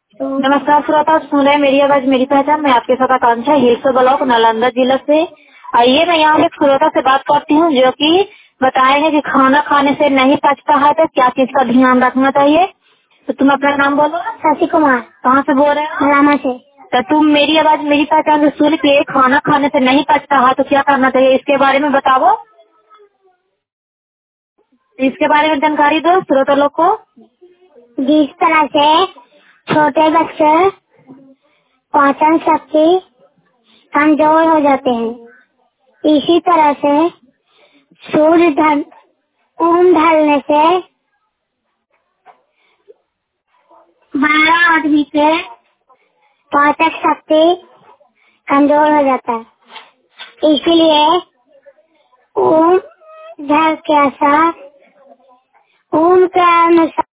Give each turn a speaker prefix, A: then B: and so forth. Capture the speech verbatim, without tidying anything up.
A: नमस्कार श्रोता, सुन रहे हैं मेरी आवाज मेरी पहचान। मैं आपके साथ आकांक्षा, हिलसो ब्लॉक, नालंदा जिला से। आइए मैं यहाँ एक श्रोता से बात करती हूँ जो कि बताएंगे कि खाना खाने से नहीं पचता है तो क्या चीज का ध्यान रखना चाहिए। तो तुम अपना नाम बोलो। शशि कुमार। कहाँ से बोल रहे हो? रामा से। तो तुम मेरी आवाज मेरी पहचान से सुन के खाना खाने से नहीं पचता है तो क्या करना चाहिए, इसके बारे में बताओ। इसके बारे में जानकारी दो श्रोता लोग को। जिस तरह से छोटे बच्चे पाचन शक्ति कमजोर हो जाते हैं, इसी तरह से सूर्य ढल ऊन ढलने से बड़ा आदमी के पाचन शक्ति कमजोर हो जाता है। इसीलिए ऊन ढल के असर ऊन के अनुसार